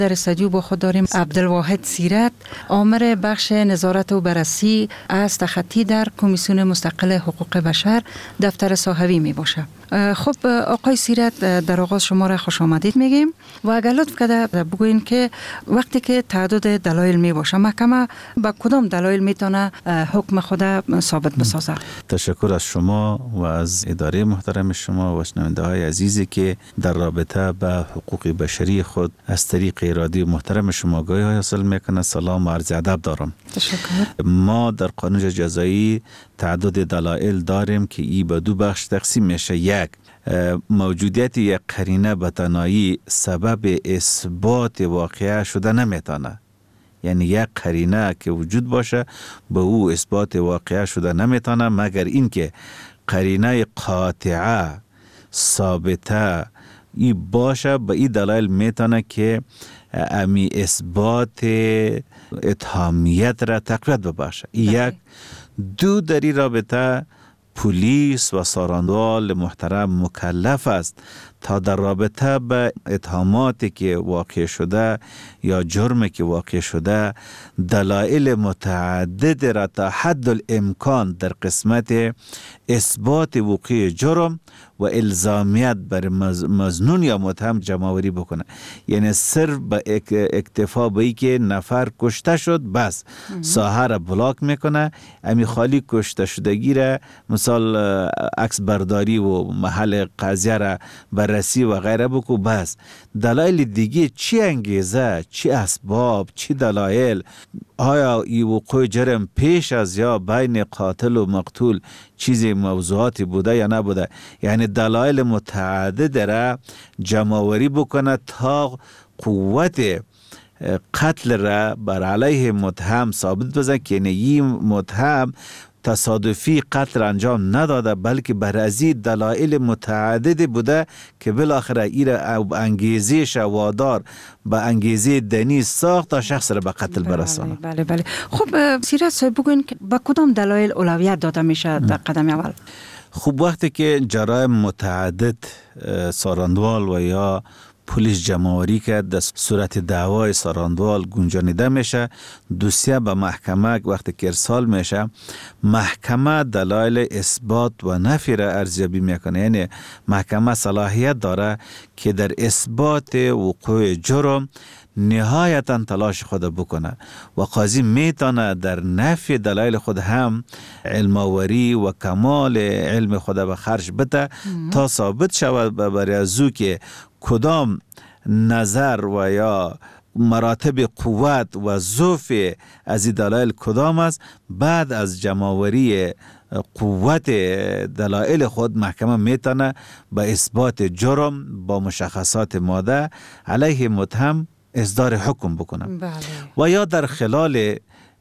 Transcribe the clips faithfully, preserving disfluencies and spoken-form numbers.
در استودیو با خود داریم عبدالواحد سیرت، آمر بخش نظارت و بررسی از تخطی در کمیسیون مستقل حقوق بشر دفتر صاحبی می باشه. خب آقای سیرت، در آغاز شما را خوش آمدید میگیم و اگر لطف کرده بگوین که وقتی که تعدد دلایل می باشه محکمه با کدام دلایل میتونه حکم خود ثابت بسازه؟ تشکر از شما و از اداره محترم شما و شنونده های عزیزی که در رابطه به حقوق بشری خود از طریق ارادی محترم شما آگاهی حاصل میکنه. سلام و عرض ادب دارم. تشکر. ما در قانون جزایی تعدد دلایل داریم که ای به دو بخش تقسیم میشه. یک، موجودیت یک قرینه به تنهایی سبب اثبات واقعه شده نمیتونه، یعنی یک قرینه که وجود باشه به او اثبات واقعه شده نمیتونه مگر اینکه قرینه قاطعه ثابته ای باشه. به این دلایل میتونه که امی اثبات اتهامیت را تقویت ببخشه. یک. دو، در این رابطه پلیس و ساراندوال محترم مکلف است تا در رابطه به اتهاماتی که واقع شده یا جرمی که واقع شده دلایل متعدد را تا حد الامکان در قسمت اثبات وقوع جرم و الزامیت بر مظنون یا متهم جمع‌آوری بکنه. یعنی صرف به اکتفا به ای که نفر کشته شد بس ساحه را بلاک میکنه، امی خالی کشته شدگی را مثال عکس برداری و محل قضیه را بررسی و غیره بکو بس. دلایل دیگه چی انگیزه، چی اسباب، چی دلایل، آیا ای وقوع جرم پیش از یا بین قاتل و مقتول چیزی موضوعاتی بوده یا نبوده، یعنی دلایل متعدد را جمع‌آوری بکنه تا قوت قتل را بر علیه متهم ثابت بزنه که این متهم تصادفی قتل انجام نداده بلکه بر ازی دلایل متعدد بوده که بالاخره این را انگیزه شوادار به انگیزه دنی ساخت تا شخص را به قتل برسانه. بله بله. خب سیرت صاحب بگوین که با کدام دلایل اولویت داده میشه در قدم اول؟ خب وقتی که جرایم متعدد ساراندوال و یا پلیس جمع‌آوری کرد در صورت دعوای ساراندوال گنجانیده میشه، دوسیه به محکمه وقتی که ارسال میشه محکمه دلایل اثبات و نفی را ارزیابی میکنه. یعنی محکمه صلاحیت داره که در اثبات وقوع جرم نهایتا تلاش خود بکنه و قاضی میتونه در نفی دلایل خود هم علم‌آوری و کمال علم خود به خرج بده تا ثابت شود برای ازو که کدام نظر و یا مراتب قوت و ضعف از این دلایل کدام است. بعد از جمع‌آوری قوت دلایل خود محکمه میتونه به اثبات جرم با مشخصات ماده علیه متهم اصدار حکم بکنه. بله. و یا در خلال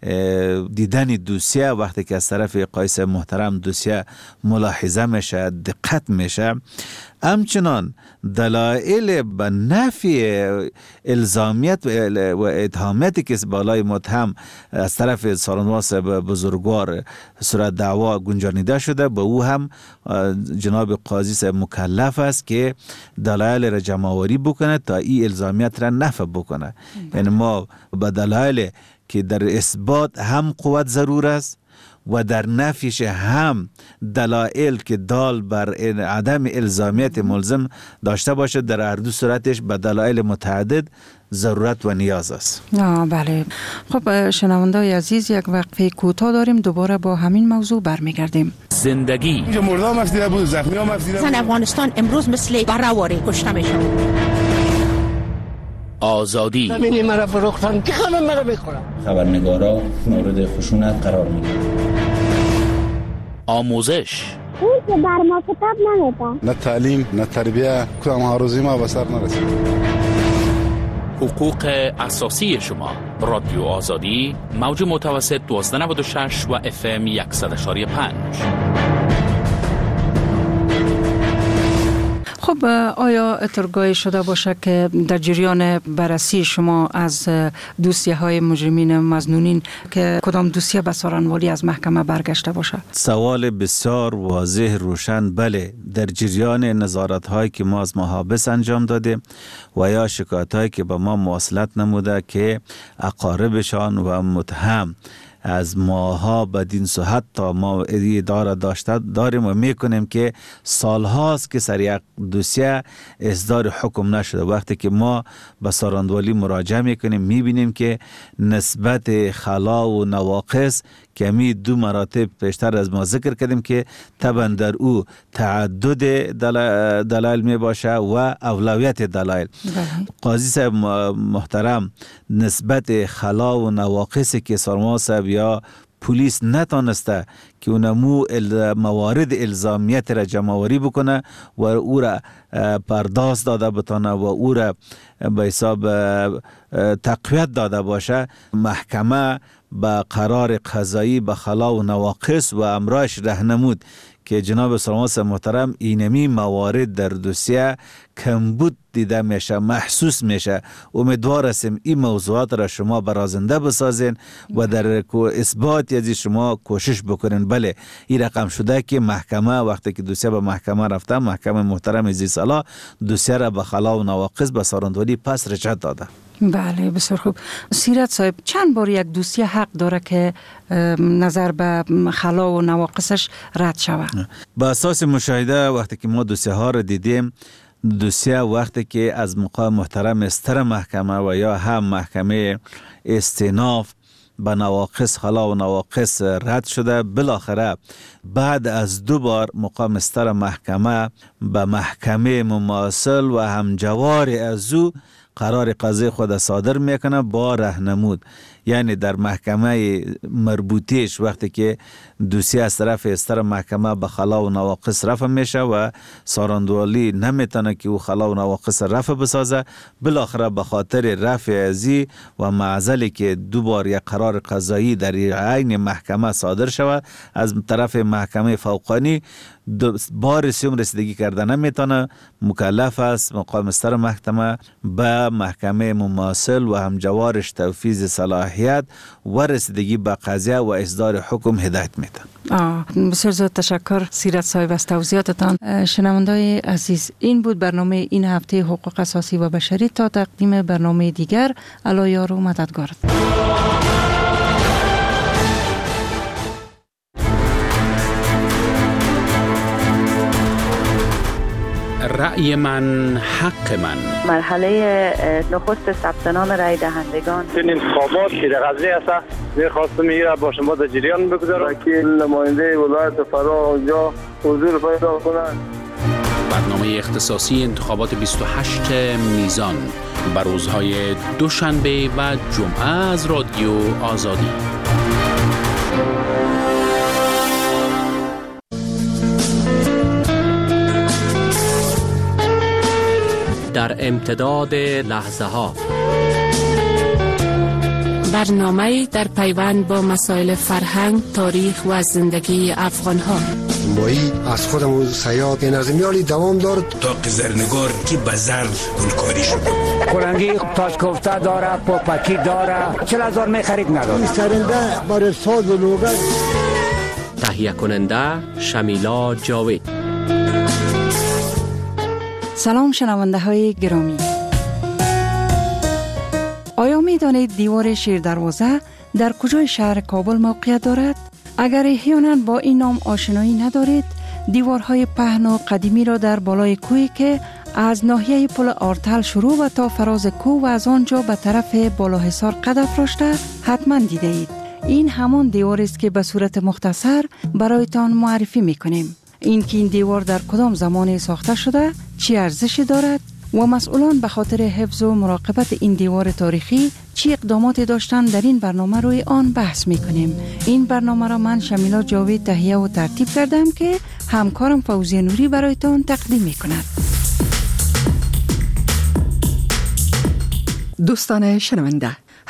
دیدن دوسیه وقتی که از طرف قایص محترم دوسیه ملاحظه میشه، دقت میشه، همچنان دلایل به نفی الزامیت و اتهاماتی که بالای متهم از طرف ساراندوال بزرگوار صورت دعوا گنجانیده شده به او هم جناب قاضی مکلف است که دلایل را جمع‌آوری بکنه تا این الزامیت را نفی بکنه. یعنی ما به دلایل که در اثبات هم قوت ضرور است و در نفیش هم دلایل که دال بر عدم الزامیت ملزم داشته باشه، در هر دو صورتش به دلایل متعدد ضرورت و نیاز است. آه بله. خب شنونده‌های عزیز، یک وقفه کوتاه داریم، دوباره با همین موضوع برمیگردیم. زندگی اینجا مردم افزیده بود، زخمی هم افزیده بود. زن افغانستان امروز مثل برآوری کشته میشه. آزادی زمینی مرا فروختن که همه مرا بخورن. خبرنگارا مورد خشونت قرار میگیرن. آموزش اون که بر ما کتاب نمیدن. نه تعلیم نه تربیه، کدام هاروزی ما به سر نرسید. حقوق اساسی شما. رادیو آزادی، موج متوسط دوازده نود و شش و اف ام صد و یک و پنج. خب آیا اترگاهی شده باشه که در جریان بررسی شما از دوسیه های مجرمین مظنونین که کدام دوسیه به سارنوالی از محکمه برگشته باشه؟ سوال بسیار واضح روشن. بله، در جریان نظارت هایی که ما از محابس انجام داده و یا شکایت هایی که به ما مواصلت نموده که اقاربشان و متهم از ماها بدین صحت تا ما اداره داشته داریم و میکنیم که سالهاست که سر یک دوسیه اصدار حکم نشده. وقتی که ما به سارنوالی مراجعه میکنیم میبینیم که نسبت خلا و نواقص کمی دو مراتب پیشتر از ما ذکر کردیم که طبعا در او تعدد دلایل می باشه و اولویت دلایل. قاضی صاحب محترم نسبت خلا و نواقصی که سارما صاحب یا پلیس نتانسته که اونمو موارد الزامیت را جمع‌آوری بکنه و او را پرداخت داده بتانه و او را به حساب تقویت داده باشه، محکمه با قرار قضایی به خلا و نواقص و امرایش راهنمود که جناب سرماس محترم اینمی موارد در دوسیه کمبود دیده میشه، محسوس میشه. امیدوار هستیم این موضوعات را شما برازنده بسازین و در اثبات از شما کوشش بکنین. بله، این رقم شده که محکمه وقتی که دوسیه به محکمه رفته، محکمه محترم زی سالا دوسیه را به خلا و نواقص به سارنوالی پس رجعت داده. بله، بسیار خوب. سیرت صاحب، چند بار یک دوسیه حق داره که نظر به خلا و نواقصش رد شود؟ به اساس مشاهده وقتی که ما دوسیه ها را دیدیم، دوسیه وقتی که از مقام محترم استر محکمه و یا هم محکمه استیناف به نواقص خلا و نواقص رد شده، بالاخره بعد از دو بار مقام استر محکمه به محکمه مماثل و همجوار از او قرار قضای خود صادر میکنه با راهنمود. یعنی در محکمه مربوطیش وقتی که دوسیه از طرف استر محکمه به خلا و نواقص رفع میشه و سارنوالی نمیتونه که او خلا و نواقص رفع بسازه، بالاخره به خاطر رفع ازی و معزلی که دو بار یک قرار قضایی در عین محکمه صادر شود از طرف محکمه فوقانی، بار سیوم رسیدگی کرده نمیتونه، مکلف است مقام استر محکمه به محکمه مماثل و همجوارش توفیض صلاحیت و رسیدگی به قضیه و اصدار حکم هدایت میده. بسیار زیاد تشکر سیرت صاحب از توضیحاتتان. شنوندای عزیز، این بود برنامه این هفته حقوق اساسی و بشری. تا تقدیم برنامه دیگر، الله یار و مددگار. رأی من حق من. مرحله نخست ثبت نام رای دهندگان. این انتخابات که در قضیه است، می‌خواستم این با شما در جریان بگذارم. وکیل نماینده ولایت فرا اونجا حضور پیدا کنند. برنامه اختصاصی انتخابات بیست و هشت میزان بر روزهای دوشنبه و جمعه از رادیو آزادی. در امتداد لحظه ها، برنامه در پیوند با مسائل فرهنگ، تاریخ و زندگی افغان ها. مایی از خودمون سیاد نظمیالی دوام دارد تا قزرنگار کی بزر گلکاری شد. کلنگی تاج کوفته داره، پاپکی داره، چل هزار می خرید نداره. سرنده برای ساز و لوگن. تهیه کننده شمیلا جاوید. سلام شنونده های گرامی. آیا می دانید دیوار شیر دروازه در کجای شهر کابل موقعیت دارد؟ اگر احیانا با این نام آشنایی ندارید، دیوارهای پهن و قدیمی را در بالای کوهی که از ناحیه پل آرتل شروع و تا فراز کوه و از آنجا به طرف بالاحصار قد افراشته حتما دیده اید. این همان دیواری است که به صورت مختصر برایتان معرفی می‌کنیم. این که این دیوار در کدام زمانی ساخته شده، چی ارزشی دارد و مسئولان به خاطر حفظ و مراقبت این دیوار تاریخی چی اقداماتی داشتن، در این برنامه روی آن بحث میکنیم. این برنامه را من شمیلا جاوید تهیه و ترتیب کردم که همکارم فوزی نوری برایتان تقدیم میکند. دوستان شنونده،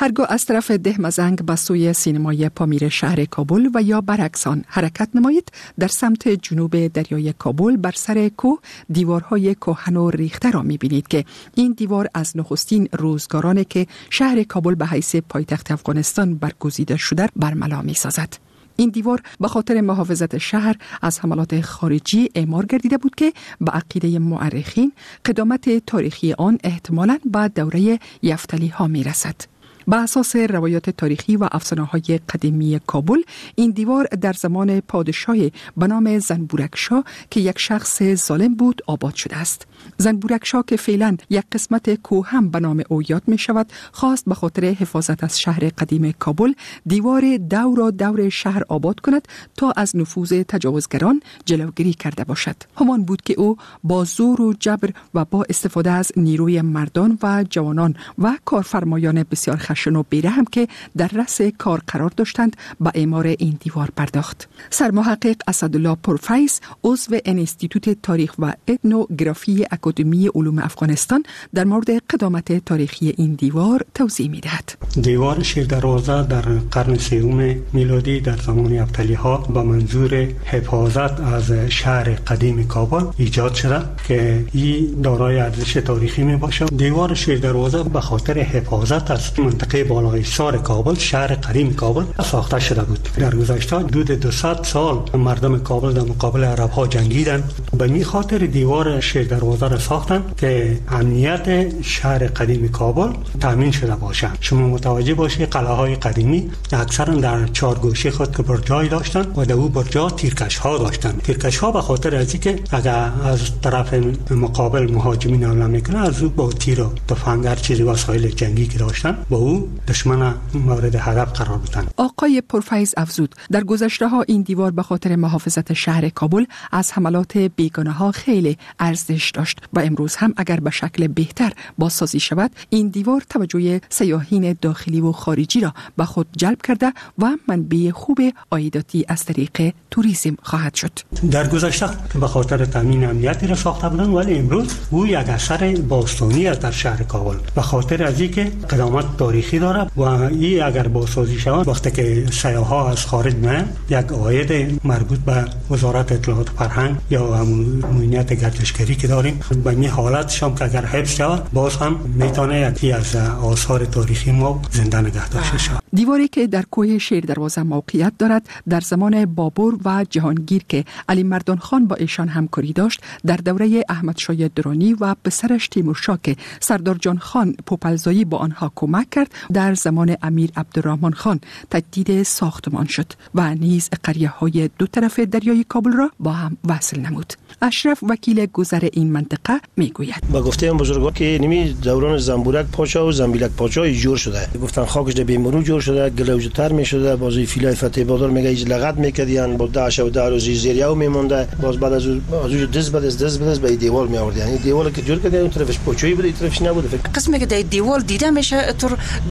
هرگاه از طرف دهمزنگ به سوی سینمای پامیر شهر کابل و یا برعکسان حرکت نمایید، در سمت جنوب دریای کابل بر سر کوه دیوارهای کهن و ریخته را می‌بینید که این دیوار از نخستین روزگارانی که شهر کابل به حیث پایتخت افغانستان برگزیده شده برملا می‌سازد. این دیوار به خاطر محافظت شهر از حملات خارجی اعمار گردیده بود که به عقیده مورخین قدامت تاریخی آن احتمالاً به دوره یفتلی ها می رسد. با اساس روایات تاریخی و افسانه‌های قدیمی کابل، این دیوار در زمان پادشاهی به نام زنبورکشاه که یک شخص ظالم بود آباد شده است. زنبورکشاه که فعلا یک قسمت کوه هم به نام او یاد می شود، خواست به خاطر حفاظت از شهر قدیم کابل دیوار دور و دور شهر آباد کند تا از نفوذ تجاوزگران جلوگیری کرده باشد. همان بود که او با زور و جبر و با استفاده از نیروی مردان و جوانان و کارفرمایان بسیار خشن و بیرحم که در رأس کار قرار داشتند به اعمار این دیوار پرداخت. سرمحقق اسدالله پرفیض، عضو انستیتوت تاریخ و اتنوگرافی اکادمی علوم افغانستان، در مورد قدامت تاریخی این دیوار توضیح می‌دهد. دیوار شیر دروازه در قرن سوم میلادی در زمان یفتلی ها با منظور حفاظت از شهر قدیم کابل ایجاد شده که این دارای ارزش تاریخی می باشد. دیوار شیر دروازه به خاطر حفاظت از منطقه بالای سار کابل، شهر قدیم کابل ساخته شده بود. در گذشته حدود دویست سال مردم کابل در مقابل عرب ها جنگیدند. به این خاطر دیوار شیر دروازه را ساختن که امنیت شهر قدیم کابل تامین شده باشد. شما متوجه باشید قلعه های قدیمی اکثرا در چهار گوشه خود که برجای داشتن و در او برجا تیرکش ها داشتن. تیرکش ها به خاطر از اینکه اگر از طرف مقابل مهاجمین حمله میکنه، از او با تیر و تفنگ هر چیزی وسایل جنگی که داشتن با او دشمن مورد هدف قرار دادن. آقای پرفیض افزود در گذشته ها این دیوار به خاطر محافظت شهر کابل از حملات بیگانه ها خیلی ارزش داشت و امروز هم اگر به شکل بهتر بازسازی شود، این دیوار توجه سیاحین داخلی و خارجی را به خود جلب کرده و منبع خوب عایداتی از طریق توریسم خواهد شد. در گذشته به خاطر تامین امنیتی را ساخته بودند، ولی امروز او یک اثر باستانی است در شهر کابل به خاطر از اینکه قدامت تاریخی دارد و این اگر بازسازی شود، وقتی که سیاح‌ها از خارج میان، یک عاید مربوط به وزارت اطلاعات و فرهنگ یا همون امنیت گردشگری که داریم، به این حالت شام که اگر حفظ شود باز هم میتونه یکی از آثار تاریخی ما زنده نگه داشته شود. دیواری که در کوه شیر دروازه موقعیت دارد در زمان بابر و جهانگیر که علی مردان خان با ایشان همکاری داشت، در دوره احمد شاه درانی و پسرش تیمورشاه که سردار جان خان پوپلزایی با آنها کمک کرد، در زمان امیر عبدالرحمن خان تجدید ساختمان شد و نیز قریه های دو طرف دریای کابل را با هم وصل نمود. اشرف وکیل گذر این منطقه میگوید با گفته بزرگان که نمی دوران زنبورک پاشا و زنبیلک پاشا جور شده، گفتن خاکش در بیمرو جور شده، گلوجتر می شده، بازی فیلای فتح بادار میگه ایج لغت میکردیان با داعش و دار و زیریو میمونده، باز بعد از از دز بعد از دز بعد از به دیوار می آورد. یعنی دیواری که جور کرده اون طرفش پوچویی بود، این طرفش نبود. قسمی که در دیوار دیده میشه طور